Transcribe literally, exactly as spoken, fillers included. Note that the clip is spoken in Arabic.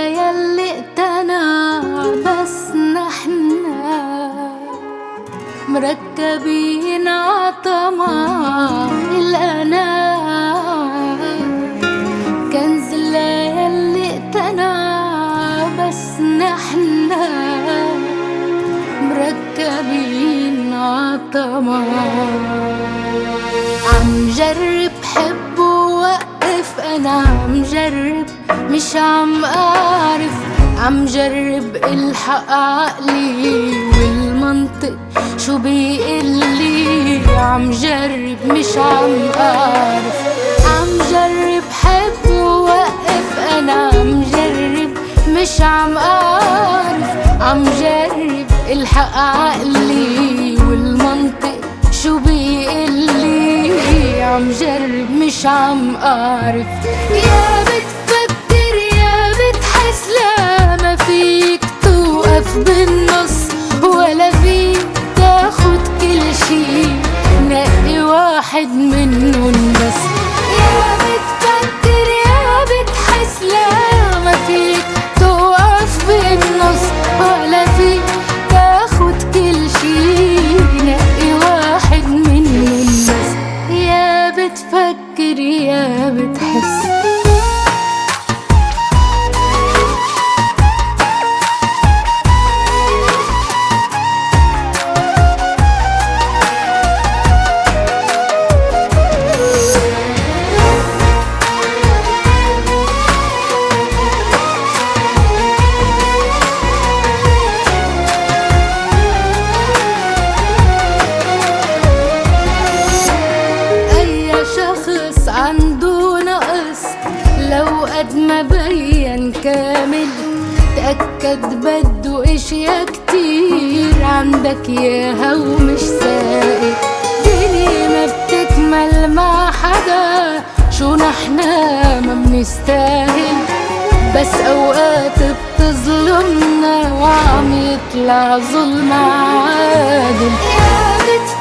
يلي اقتنع بس نحنا مركبين عطمع الأنا. كنز يلي اقتنع بس نحنا مركبين عطمع. عم جرب حب ووقف، أنا عم جرب مش عم أعرف، عم جرب الحق عقلي والمنطق شو بيقلي. عم جرب مش عم أعرف، عم جرب حب ووقف، أنا عم جرب مش عم أعرف، عم جرب الحق عقلي والمنطق شو بيقلي. عم جرب مش عم أعرف. يا بتفكر يا بتحس، لا ما فيك توقف بالنص ولا فيك تاخد كل شي، نقي واحد منهم بس. يا بتفكر يا بتحس، لا ما فيك توقف بالنص ولا فيك تاخد كل شي، نقي واحد منهم بس. يا بتفكر يا بتحس. عنده نقص لو قد ما بين كامل، تأكد بده اشياء كتير عندك ياها ومش سائل. دنيا ما بتكمل مع حدا، شو نحنا ما بنستاهل، بس اوقات بتظلمنا وعم يطلع ظلم عادل.